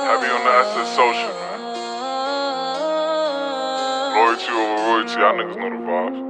Heavy on the SS social, man. Loyalty over royalty, y'all niggas know the vibes.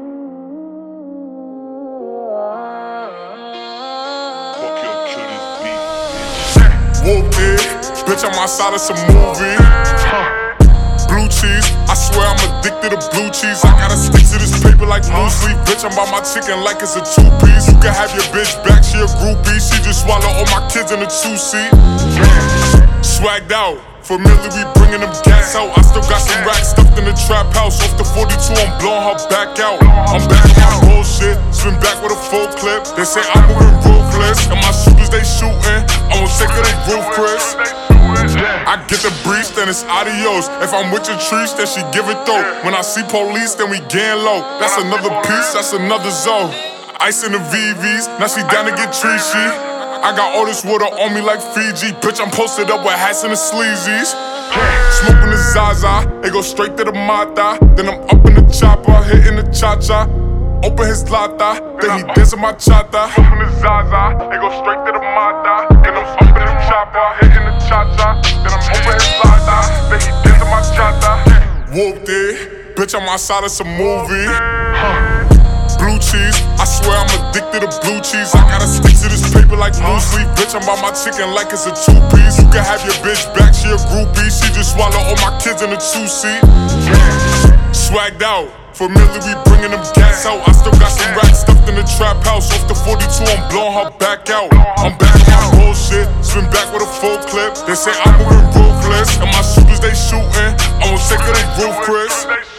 Fuck your kill this beat. Whooped it, bitch, I'm outside of some movie. Blue cheese, I swear I'm addicted to blue cheese. I gotta stick to this paper like loose leaf. Bitch, I'm by my chicken like it's a two-piece. You can have your bitch back, she a groupie. She just swallow all my kids in a two-seat. Swagged out, familiar, we bringing them gas out. I still got some racks stuffed in the trap house. Off the 42, I'm blowing her back out. I'm back on my bullshit, spin back with a full clip. They say I'm moving ruthless, and my shooters they shooting. I won't take of the roof, Chris. I get the breeze, then it's adios. If I'm with your trees, then she give it though. When I see police, then we gang low. That's another piece, that's another zone. Ice in the VVs, now she down to get treachy. I got all this water on me like Fiji. Bitch, I'm posted up with hats and the sleazies. Smoking the Zaza, they go straight to the Mata. Then I'm up in the chopper, hitting the cha-cha. Open his lata, then he dancing my chata. Smoking the Zaza, they go straight to the Mata. Then I'm up in the chopper, hitting the cha-cha. Then I'm open his lata, then he dancing my chata. Whooped it, bitch, I'm outside of some movie. Blue cheese, I swear I'm addicted to blue cheese. I gotta stick to this paper like loose leaf. Bitch, I'm by my chicken like it's a two-piece. You can have your bitch back, she a groupie. She just swallow all my kids in a two-seat. Swagged out, familiar, we bringing them gas out. I still got some racks stuffed in the trap house. Off the 42, I'm blowing her back out. I'm back on my bullshit, spin back with a full clip. They say I'm moving ruthless, and my shooters they shooting. I won't take of the roof, Chris.